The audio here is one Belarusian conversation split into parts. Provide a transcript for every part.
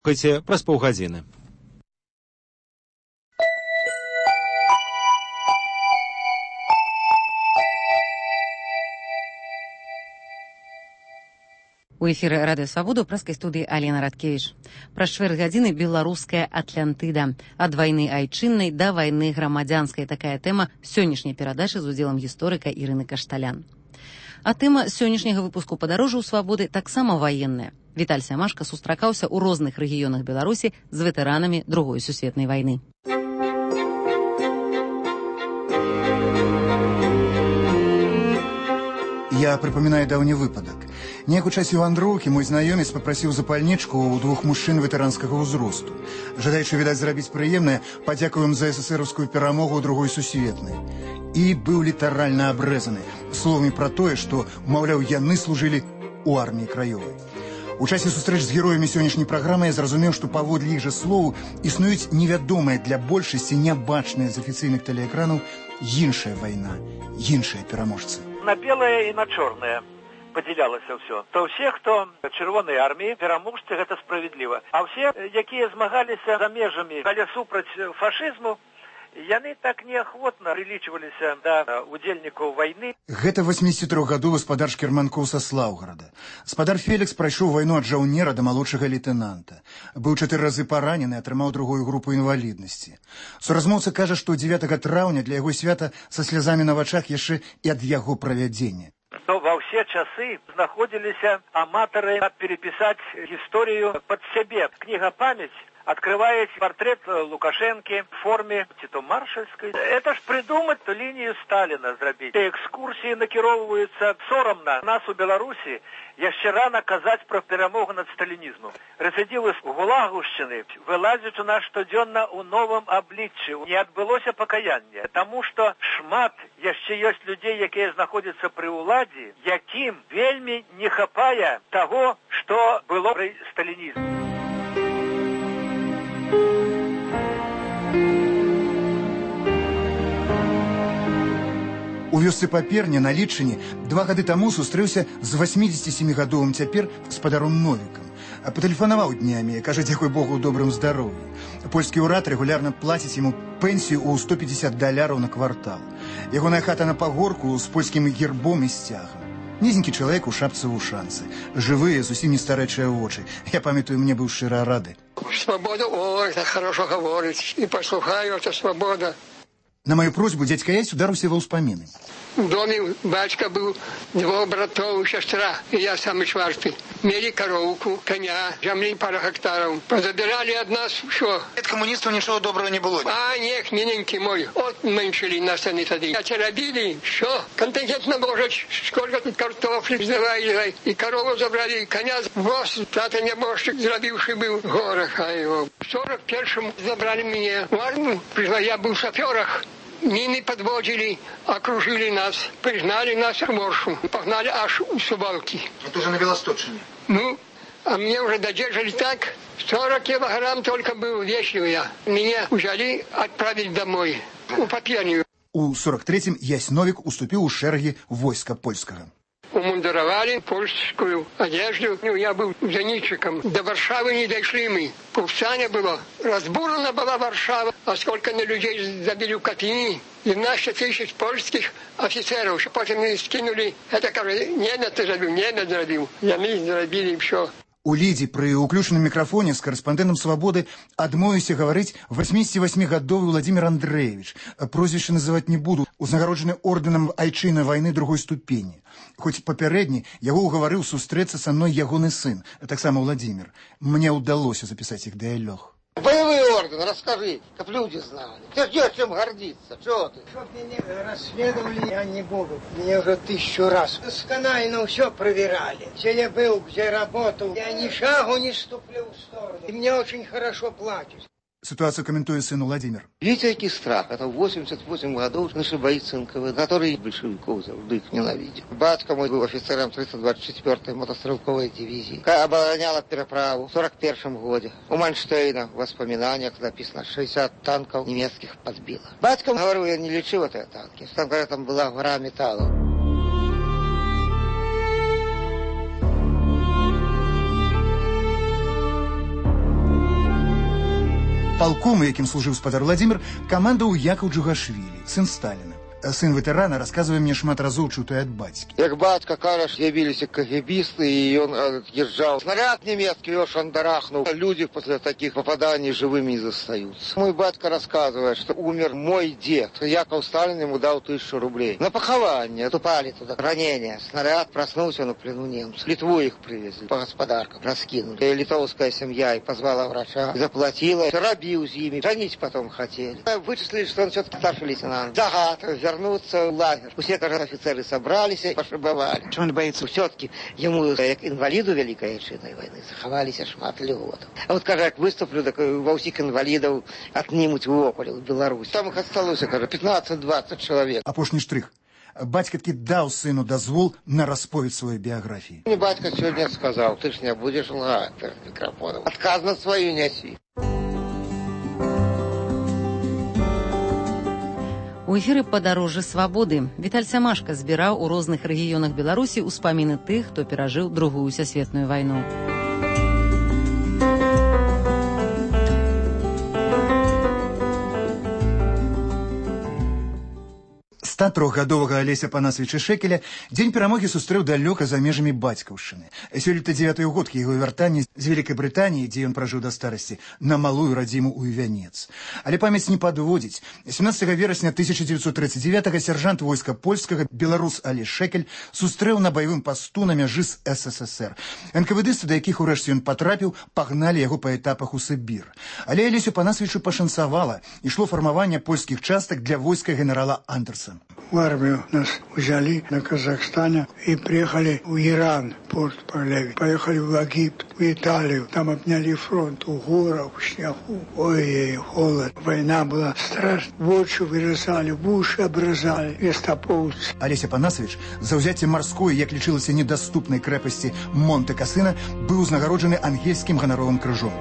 Слухайце праз паўгадзіны. У эфіры Радыё Свабода ў прэскай студыі Алена Радкевіч. Праз чвэрць гадзіны беларуская Атлантыда. Ад вайны айчыннай да вайны грамадзянскай. Такая тэма сённяшняй перадачы з удзелам гісторыка Ірыны Кашталян. А тэма сённяшняга выпуску падарожжаў Свабоды таксама ваенная. Віталь Сямашка сустракаўся ў розных рэгіёнах Беларусі з ветэранамі Другой сусветнай вайны. Я припоминаю давний выпадок. Неяк у часе вандроўкі мой знаёмец папрасіў запальнічку у двух мужчын ветэранскага ўзросту. Жадаючы, відаць, зрабіць прыемнае, падзякуем за эсэсэраўскую перамогу ў Другой сусветнай. І быў літаральна абрэзаны словамі пра тое, што, маўляў, яны служылі ў арміі краёвай. У часе сустрэч з героямі сённяшняй праграмы я зразумеў, што паводле іх жа словаў існуюць невядомыя для большасці нябачныя з афіцыйных тэлеэкранаў іншая вайна, іншыя пераможцы. На белое и на черное подзялялася ўсё. То ўсе, хто чырвонай арміі, пераможцы, гэта справядліва. А ўсе, якія змагаліся за межамі, але супраць фашызму, яны так неахвотна прылічваліся да удзельнікаў вайны. Гэта 83-гадовы спадар Шкерманкоў са Слаўграда. Спадар Фелікс прайшоў вайну ад жаўнера да малодшага лейтэнанта. Быў 4 разы паранены, атрымаў другую групу інваліднасці. Суразмоўца кажа, што 9 траўня для яго свята са слязамі на вачах яшчэ і ад яго правядзення. То ва ўсе часы знаходзіліся аматары перепісаць гісторыю пад сябе. Кніга «Памяць» открывает портрет Лукашенко в форме то маршальской. Это ж придумать то линию Сталина зрабіць. Экскурсии накіроўваюцца сорамна. Нас у Беларуси яшчэ рано казаць про перамогу над сталинизмом. Рэцидивы з Гулагушчыны вылазяць у нас штодзённа ў новым абліччы. Не адбылося пакаяння. Таму што шмат яшчэ ёсць людзей, якія знаходзяцца пры ўладзе, якім вельмі не хапае таго, што было пры сталинизме. У вёсцы Паперня на Літчыне 2 гады таму сустрэўся з 87-гадовым цяпер спадаром Новікам. Патэлефанаваў днямі, кажа, дзякуй Богу, ў добрым здароўі. Польскі ўрад рэгулярна плаціць яму пенсію ў $150 на квартал. Ягоная хата на пагорку з польскім гербом і сцягам. Нізенькі чалавек у шапцы вушанцы. Жывыя, зусім не старэчыя вочы. Я памятаю, мне быў шчыра рады. Свобода, ой, так хорошо говорить. И послухаю, это свобода. На мою просьбу дядька Ясь ударился во ўспаміны. В доме батька был 2 братов, сестра, и я самый чварты. Мели коровку, коня, земли пара гектаров. Позабирали от нас все. От коммунистов ничего доброго не было. А, нет, миленький мой, отменшили нас они тогда. А робили, все, контингент набожить, сколько тут картофли сдавали, и корову забрали, и коня. Воз, тата небожчик, зробивший был в горах, а его. В 41-м забрали меня в армию, я был в шоферах. Мины подводили, окружили нас, пригнали нас в Моршу, погнали аж у Сувалки. Это уже на Белосточине. Ну, а мне уже додержали так, 40 килограмм только был весил я. Меня взяли, отправили домой, у Паперню. У 43-м Ясь Новик уступил у шерги войска польского. Умундировали польскую одежду. Я был зенитчиком. До Варшавы не дошли мы. Повстание было. Разбурена была Варшава. А сколько на людей забили в Катыни. 12 тысяч польских офицеров. Потом мы скинули. Это, кажется, немец зробил. И мы зробили все. У Лідзі пры ўключаным мікрафоне з карэспандэнтам «Свабоды» адмовіўся гаварыць 88-гадовы Владимир Андреевич. Прозвішча называць не буду. Узнагароджаны ордэнам айчыннай вайны другой ступені. Хоць папярэдні яго ўгаварыў сустрэцца са мной ягоны сын, таксама Владимир. Мне ўдалося запісаць іх дыялог. Боевой орден, расскажи, как люди знали. Ты ждешь, чем гордиться, чего ты? Чтоб меня расследовали, я не буду. Мне уже 1000 раз. Досконально все проверяли. Где я был, где работал. Я ни шагу не ступлю в сторону. И мне очень хорошо платят. Ситуацию комментует сын Владимир. Видите, страх. Это 88 годов наши бойцы НКВД, которые большевиков их ненавидят. Батька мой был офицером 324-й мотострелковой дивизии. Обороняла переправу в 41-м году. У Манштейна в воспоминаниях написано, 60 танков немецких подбило. Батька говорил, я не лечил эти танки. Там, говорят, там была гора металла. Палком, якім служыў спадар Владзімир, камандаваў Якаў Джугашвілі, сын Сталіна. Сын ветэрана расказвае мне шмат разоў чутае ад бацькі. Як бацька кажа, з'явіліся кагебісты, і ён ад'язджаў. Снаряд нямецкі его шандарахнув. Люди после таких попаданий живыми не застаются. Мой батька рассказывает, что умер мой дед. Яков Сталин ему дал 1000 рублей. На похование. Тупали туда. Ранение. Снаряд проснулся на плену немцев. В Литву их привезли. По господаркам раскинули. Литовская семья и позвала врача. Заплатила. Робил с ними. Женить потом хотели. Вычислили, что он все-таки старший лейтенант. Загад. Вернуться в лагерь. Все, кажется, офицеры собрались и пошибовали. Что он боится? Все-таки ему, как инвалиду Великой Отечественной войны, заховались шмат льготов. А вот, кажется, как выступлю, так во всех инвалидов отнимут в Ополе, в Беларусь. Там их осталось, кажется, 15-20 человек. Апошні штрих. Бацька таки даў сыну дазвол на расповед сваёй біяграфіі. Мне батька сегодня сказал, ты ж не будешь лгать перед микрофоном. Отказ на свою неси. У эфіры «Падарожжы свабоды» Віталь Сямашка збіраў у розных рэгіёнах Беларусі ўспаміны тых, хто перажыў Другую сусветную вайну. 103-гадовага Алеся Панасавіча Шэкеля дзень перамогі сустрэў далёка за межамі бацькаўшчыны. Сёлета 9-й год яго вяртання з Вялікай Брытаніі, дзе ён пражыў да старасці, на малую радзіму ў Івянец. Але памяць не падводзіць. 17 верасня 1939-го сяржант войска польскага беларус Алесь Шэкель сустрэў на баявым пасту на мяжы з СССР. НКВДсты, да якіх урэшце ён патрапіў, пагналі яго па этапах у Сібір. Але Алесю Панасавічу пашанцавала. Ішло фармаванне польскіх частак для войска генерала Андерса. В армию нас взяли на Казахстане и приехали в Иран, порт Парлеви. Поехали в Египет, в Италию. Там обняли фронт у горах, в снегу. Ой, холод. Война была страшная. В очи вырезали, в уши обрезали. Вестополцы. Алеся Панасавіч за ўзяцце марской, як лічылася, недаступнай крэпасці Монте-Касына, быў узнагароджаны ангельскім ганаровым крыжом.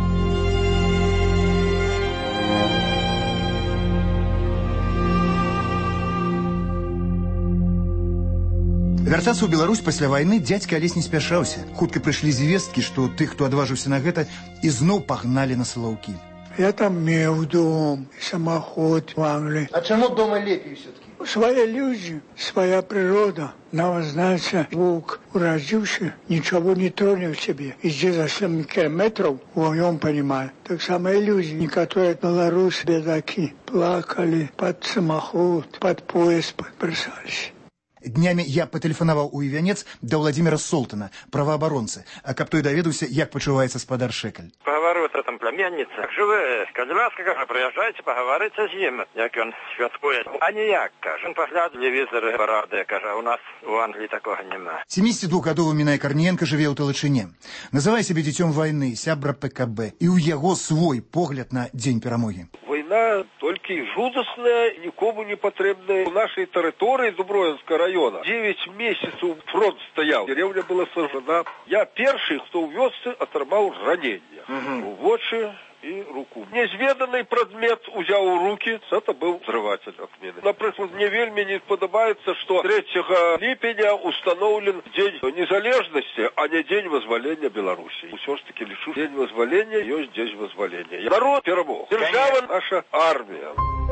Вяртацца ў Беларусь пасля вайны дзядзька Алесь не спяшаўся. Хутка прыйшлі звесткі, што тых, хто адважыўся на гэта, ізноў пагналі на Салаўкі. Я там меў дом, самоход в Англии. А чему дома лепей все-таки? Свои люди, своя природа. Нам, знаете, волк уродился, ничего не тронет в себе. Иди за 7 километров, вдвоем понимаю. Так самые люди, некоторые белорусы, бедаки, плакали под самоход, под поезд подбросались. Днямі я патэлефанаваў у Івянец да Владзіміра Солтана, праваабаронцы, а каб той даведаўся, як пачуваецца спадар Шэкель. Паговорю с этим племянница. Живе, калі ласка, кажа, приезжайте, поговорите з ним, як он святкує. А ніяк, каже, он погляд телевізори, паради, каже, у нас у Англії такого нема. 72-гадовы Мінай Карніенка жыве ў Талачыне. Называе сябе дзіцём вайны, сябра ПКБ, і ў яго свой погляд на дзень перамогі. Война только жудасная, никому не потребная. В нашей территории Дубровинского района 9 месяцев фронт стоял. Деревня была сожжена. Я первый, кто увез, оторвал ранение. В очи и руку. Неизведанный предмет взял в руки. Это был взрыватель от мины. Например, мне вельми не подобается, что 3 липеня установлен День незалежности, а не День вызволения Беларуси. Все-таки лишу День вызволения, есть День вызволения. Народ перемог. Держава наша армия.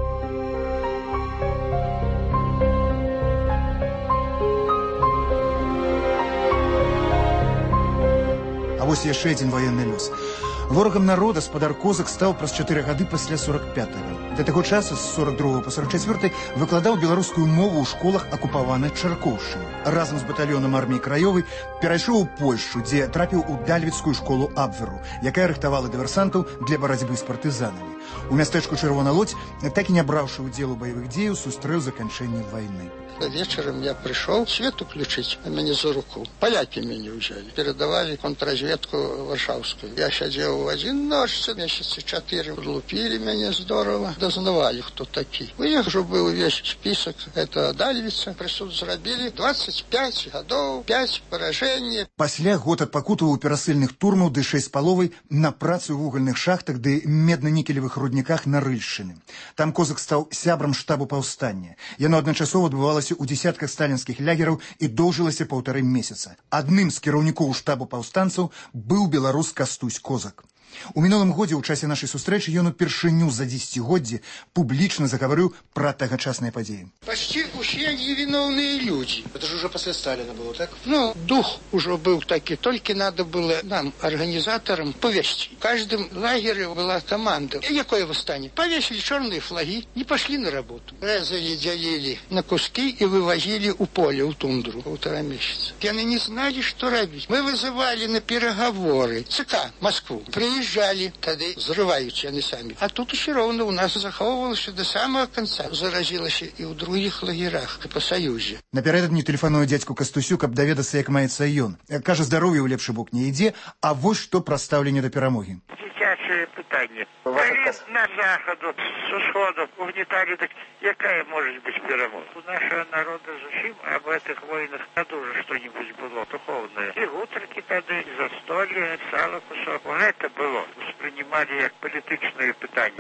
А вось яшчэ адзін ваенны лёс. Ворагам народа спадар Козак стаў праз 4 гады пасля 45-го. Для таго часу з 42 по 44 выкладаў беларускую мову ў школах акупаванай Чаркоўшчыны. Разам з батальёнам арміі краёвай перайшоў у Польшчу, дзе трапіў у Дальвіцкую школу Абверу, якая рыхтавала дыверсантаў для барацьбы з партызанамі. У мястэчку Чырвона Лодзь, так і не браўшы удзел у баявых дзеяў, сустрэў заканчэнне вайны. Вечером я пришел свет включить, а меня за руку. Поляки меня взяли. Передавали контрразведку Варшавскую. Я сидел в один ночь, месяца 4. Лупили меня здорово. Дознавали, кто такие. У них уже был весь список. Это Дальвица. Присуд зрабили. 25 годов, 5 поражений. Пасля год адпакутаваў у перасыльных турмаў ды 6 з паловай на працу ў вугальных шахтах ды медна-нікелевых рудніках на Рыльшчыны. Там Козак стаў сябрам штабу паўстання. Яно адначасова адбывалася у десятках сталінскіх лягераў і доўжылася 1,5 месяца. Адным з кіраўнікоў штабу паўстанцаў быў беларус Кастусь Козак. У мінулым годзе ў часе нашай сустрэчы ён упершыню за дзесяцігоддзе публічна загаварыў пра тагачасныя падзеі. Почти усе невиновные люди. Это же уже после Сталина было, так? Ну, дух уже был такой, только надо было нам, организаторам, повести. В каждом лагере была команда. И какое восстание? Повесили черные флаги, не пошли на работу. Резали, делили на куски и вывозили у поля, у тундру. 1,5 месяца. И они не знали, что робить. Мы вызывали на переговоры ЦК Москву. Приезжали, тогда взрываются они сами. А тут еще ровно у нас заховывалось до самого конца. Заразилось и в других лагерях по Союзе. Напярэдадні тэлефаную дзядзьку Кастусю, каб даведацца, як маецца ён. Кажа, здароўе ў лепшы бок не ідзе, а вось што пра стаўленне да перамогі. Дзіцячае пытанне. На заходу, с усходу угнетали, так какая может быть перемога? У нашего народа зачем об этих войнах тоже что-нибудь было духовное. И утрики тогда, и застолье, сало кусок. Вот это было. Воспринимали как политичное питание.